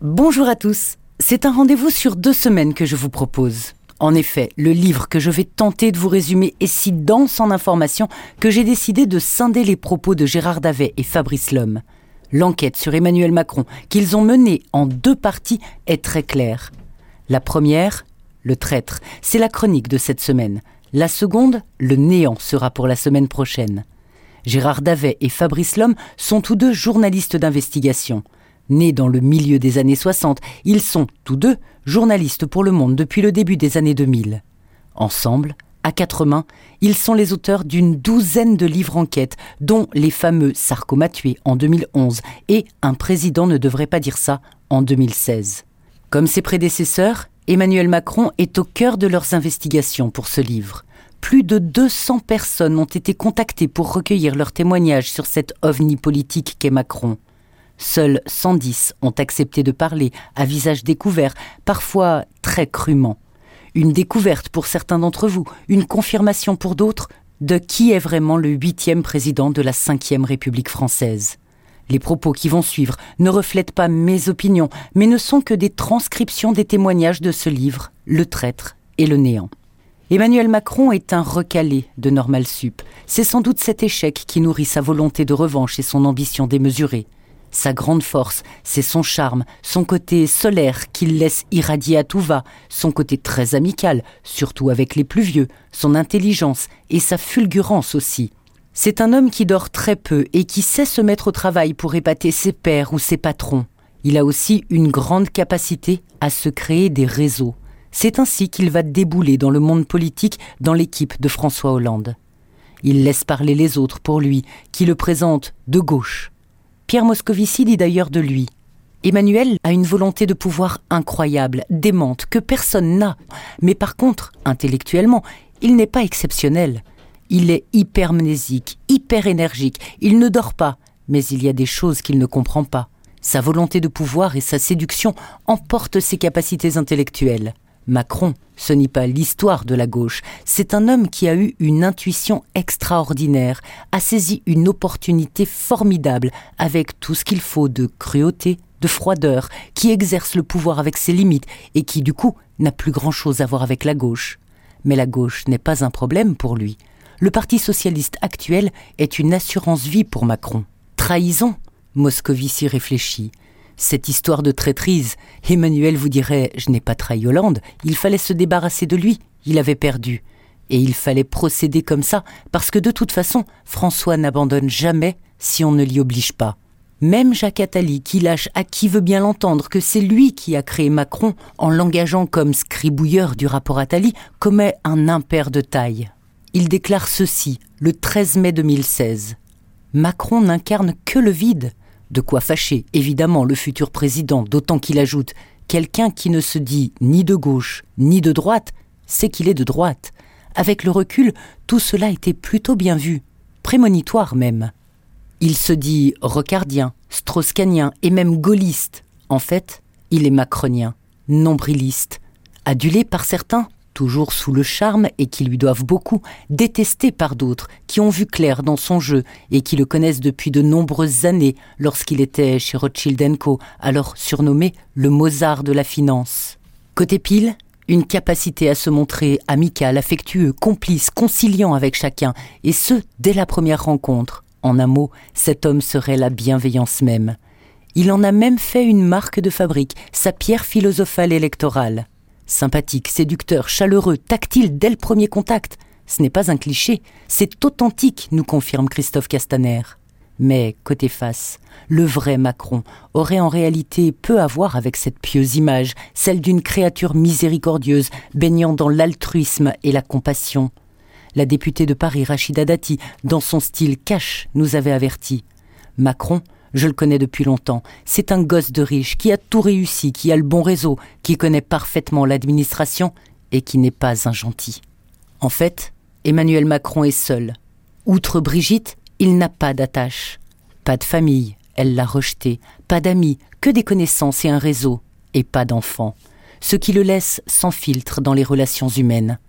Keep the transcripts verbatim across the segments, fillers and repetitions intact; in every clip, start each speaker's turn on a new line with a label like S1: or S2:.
S1: Bonjour à tous, c'est un rendez-vous sur deux semaines que je vous propose. En effet, le livre que je vais tenter de vous résumer est si dense en informations que j'ai décidé de scinder les propos de Gérard Davet et Fabrice Lhomme. L'enquête sur Emmanuel Macron qu'ils ont menée en deux parties est très claire. La première, le traître, c'est la chronique de cette semaine. La seconde, le néant, sera pour la semaine prochaine. Gérard Davet et Fabrice Lhomme sont tous deux journalistes d'investigation. Nés dans le milieu des années soixante, ils sont, tous deux, journalistes pour Le Monde depuis le début des années deux mille. Ensemble, à quatre mains, ils sont les auteurs d'une douzaine de livres enquêtes, dont les fameux Sarko m'a tué en deux mille onze et Un président ne devrait pas dire ça en deux mille seize. Comme ses prédécesseurs, Emmanuel Macron est au cœur de leurs investigations pour ce livre. Plus de deux cents personnes ont été contactées pour recueillir leurs témoignages sur cet ovni politique qu'est Macron. Seuls cent dix ont accepté de parler à visage découvert, parfois très crûment. Une découverte pour certains d'entre vous, une confirmation pour d'autres de qui est vraiment le huitième président de la cinquième République française. Les propos qui vont suivre ne reflètent pas mes opinions, mais ne sont que des transcriptions des témoignages de ce livre, Le traître et le néant. Emmanuel Macron est un recalé de Normal Sup. C'est sans doute cet échec qui nourrit sa volonté de revanche et son ambition démesurée. Sa grande force, c'est son charme, son côté solaire qu'il laisse irradier à tout va, son côté très amical, surtout avec les plus vieux, son intelligence et sa fulgurance aussi. C'est un homme qui dort très peu et qui sait se mettre au travail pour épater ses pairs ou ses patrons. Il a aussi une grande capacité à se créer des réseaux. C'est ainsi qu'il va débouler dans le monde politique dans l'équipe de François Hollande. Il laisse parler les autres pour lui, qui le présente de gauche. Pierre Moscovici dit d'ailleurs de lui « Emmanuel a une volonté de pouvoir incroyable, démente, que personne n'a. Mais par contre, intellectuellement, il n'est pas exceptionnel. Il est hypermnésique, hyper énergique, il ne dort pas, mais il y a des choses qu'il ne comprend pas. Sa volonté de pouvoir et sa séduction emportent ses capacités intellectuelles. Macron, ce n'est pas l'histoire de la gauche, c'est un homme qui a eu une intuition extraordinaire, a saisi une opportunité formidable avec tout ce qu'il faut de cruauté, de froideur, qui exerce le pouvoir avec ses limites et qui du coup n'a plus grand-chose à voir avec la gauche. Mais la gauche n'est pas un problème pour lui. Le Parti socialiste actuel est une assurance-vie pour Macron. Trahison ? Moscovici réfléchit. Cette histoire de traîtrise, Emmanuel vous dirait « Je n'ai pas trahi Hollande, il fallait se débarrasser de lui, il avait perdu. » Et il fallait procéder comme ça, parce que de toute façon, François n'abandonne jamais si on ne l'y oblige pas. Même Jacques Attali, qui lâche à qui veut bien l'entendre que c'est lui qui a créé Macron en l'engageant comme scribouilleur du rapport Attali, commet un impair de taille. Il déclare ceci, le treize mai deux mille seize. « Macron n'incarne que le vide. » De quoi fâcher, évidemment, le futur président, d'autant qu'il ajoute « Quelqu'un qui ne se dit ni de gauche, ni de droite, c'est qu'il est de droite. » Avec le recul, tout cela était plutôt bien vu, prémonitoire même. Il se dit rocardien, strauss-kahnien et même gaulliste. En fait, il est macronien, nombriliste. Adulé par certains, toujours sous le charme et qui lui doivent beaucoup, détesté par d'autres qui ont vu clair dans son jeu et qui le connaissent depuis de nombreuses années lorsqu'il était chez Rothschild and Co, alors surnommé le Mozart de la finance. Côté pile, une capacité à se montrer amical, affectueux, complice, conciliant avec chacun, et ce, dès la première rencontre. En un mot, cet homme serait la bienveillance même. Il en a même fait une marque de fabrique, sa pierre philosophale électorale. Sympathique, séducteur, chaleureux, tactile dès le premier contact. Ce n'est pas un cliché, c'est authentique, nous confirme Christophe Castaner. Mais, côté face, le vrai Macron aurait en réalité peu à voir avec cette pieuse image, celle d'une créature miséricordieuse, baignant dans l'altruisme et la compassion. La députée de Paris, Rachida Dati, dans son style cash, nous avait averti. Macron, je le connais depuis longtemps, c'est un gosse de riche qui a tout réussi, qui a le bon réseau, qui connaît parfaitement l'administration et qui n'est pas un gentil. En fait, Emmanuel Macron est seul. Outre Brigitte, il n'a pas d'attache. Pas de famille, elle l'a rejeté. Pas d'amis, que des connaissances et un réseau. Et pas d'enfants. Ce qui le laisse sans filtre dans les relations humaines.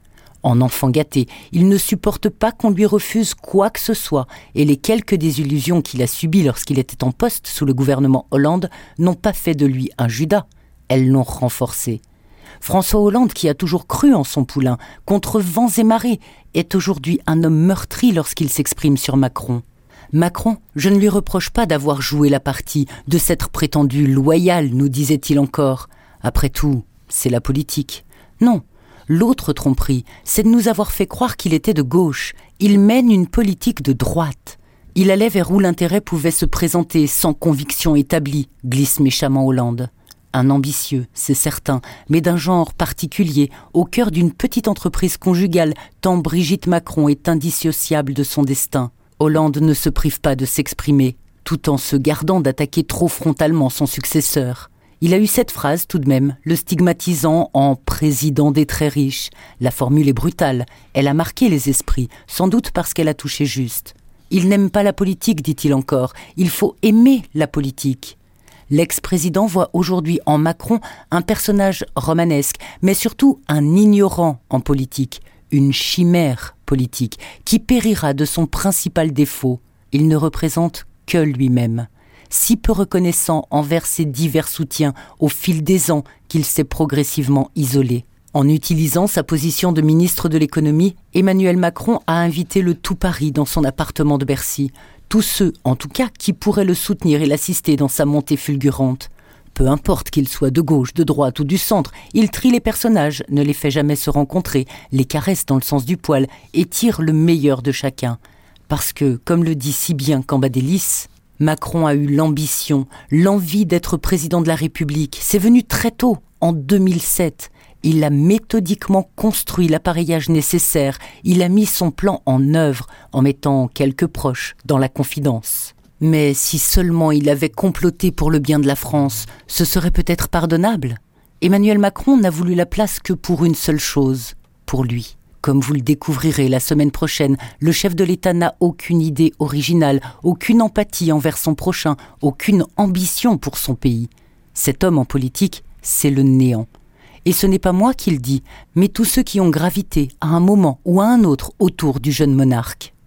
S1: En enfant gâté, il ne supporte pas qu'on lui refuse quoi que ce soit, et les quelques désillusions qu'il a subies lorsqu'il était en poste sous le gouvernement Hollande n'ont pas fait de lui un Judas, elles l'ont renforcé. François Hollande, qui a toujours cru en son poulain, contre vents et marées, est aujourd'hui un homme meurtri lorsqu'il s'exprime sur Macron. Macron, je ne lui reproche pas d'avoir joué la partie, de s'être prétendu loyal, nous disait-il encore. Après tout, c'est la politique. Non. L'autre tromperie, c'est de nous avoir fait croire qu'il était de gauche. Il mène une politique de droite. Il allait vers où l'intérêt pouvait se présenter sans conviction établie, glisse méchamment Hollande. Un ambitieux, c'est certain, mais d'un genre particulier, au cœur d'une petite entreprise conjugale, tant Brigitte Macron est indissociable de son destin. Hollande ne se prive pas de s'exprimer, tout en se gardant d'attaquer trop frontalement son successeur. Il a eu cette phrase tout de même, le stigmatisant en « président des très riches ». La formule est brutale, elle a marqué les esprits, sans doute parce qu'elle a touché juste. Il n'aime pas la politique, dit-il encore, il faut aimer la politique. L'ex-président voit aujourd'hui en Macron un personnage romanesque, mais surtout un ignorant en politique, une chimère politique, qui périra de son principal défaut. Il ne représente que lui-même. Si peu reconnaissant envers ses divers soutiens au fil des ans qu'il s'est progressivement isolé. En utilisant sa position de ministre de l'économie, Emmanuel Macron a invité le tout Paris dans son appartement de Bercy. Tous ceux, en tout cas, qui pourraient le soutenir et l'assister dans sa montée fulgurante. Peu importe qu'il soit de gauche, de droite ou du centre, il trie les personnages, ne les fait jamais se rencontrer, les caresse dans le sens du poil et tire le meilleur de chacun. Parce que, comme le dit si bien Cambadélis, Macron a eu l'ambition, l'envie d'être président de la République. C'est venu très tôt, en deux mille sept. Il a méthodiquement construit l'appareillage nécessaire. Il a mis son plan en œuvre, en mettant quelques proches dans la confidence. Mais si seulement il avait comploté pour le bien de la France, ce serait peut-être pardonnable. Emmanuel Macron n'a voulu la place que pour une seule chose, pour lui. Comme vous le découvrirez la semaine prochaine, le chef de l'État n'a aucune idée originale, aucune empathie envers son prochain, aucune ambition pour son pays. Cet homme en politique, c'est le néant. Et ce n'est pas moi qui le dis, mais tous ceux qui ont gravité à un moment ou à un autre autour du jeune monarque.